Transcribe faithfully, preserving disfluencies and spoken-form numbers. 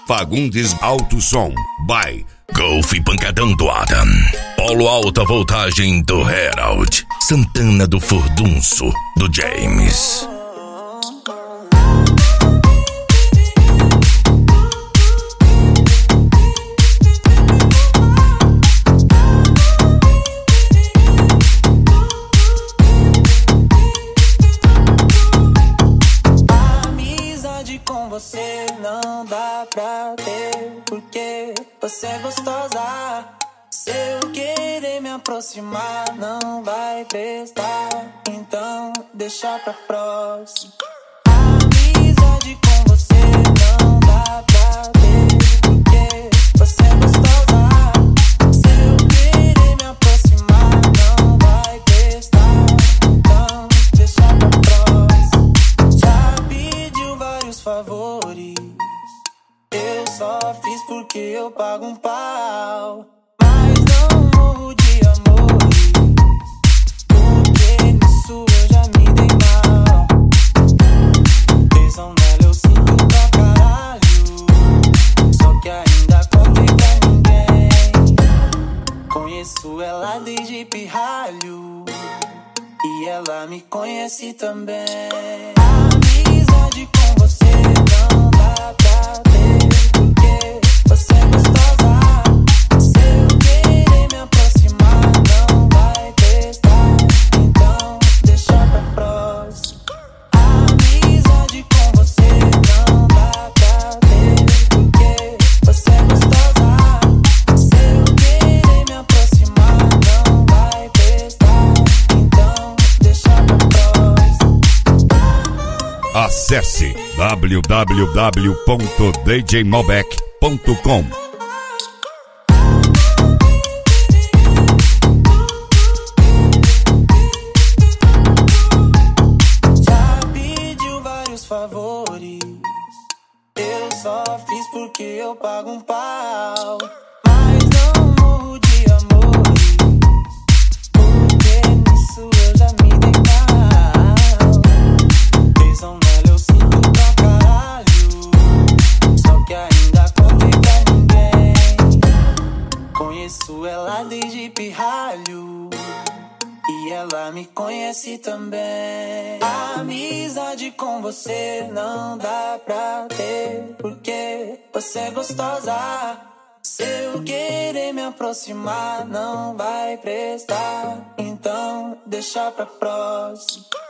Fagundes Alto Som, by Golf Pancadão do Adam, Polo Alta Voltagem do Herald, Santana do Furdunço do James. Você não dá pra ter, porque você é gostosa. Se eu querer me aproximar, não vai prestar. Então deixa pra próxima. Amizade com você não dá pra ter, porque você é gostosa. Se eu querer me aproximar, não vai prestar. Então deixa pra próxima. Já pediu vários favores, eu só fiz porque eu pago um pau. Mas não morro de amores, porque nisso eu já me dei mal. Tesão nela eu sinto pra caralho, só que ainda contei pra ninguém. Conheço ela desde pirralho, e ela me conhece também. Amizade com você não dá pra ter, porque você é gostosa. Se eu querer me aproximar, não vai prestar. Então deixa pra próxima. Amizade com você não dá pra ter, porque você é gostosa. Se eu querer me aproximar, não vai prestar. Então deixa pra próxima. Acesse w w w ponto d j malbec ponto com. Já pediu vários favores, eu só fiz porque eu pago um pau. Mas não morro de amores, porque nisso eu já me dei mal. Tesão nela eu sinto pra caralho, só que ainda contei pra ninguém. Conheço ela desde pirralho, e ela me conhece também. Amizade com você não dá pra ter, porque você é gostosa. Se eu querer me aproximar, não vai prestar. Então deixa pra próxima.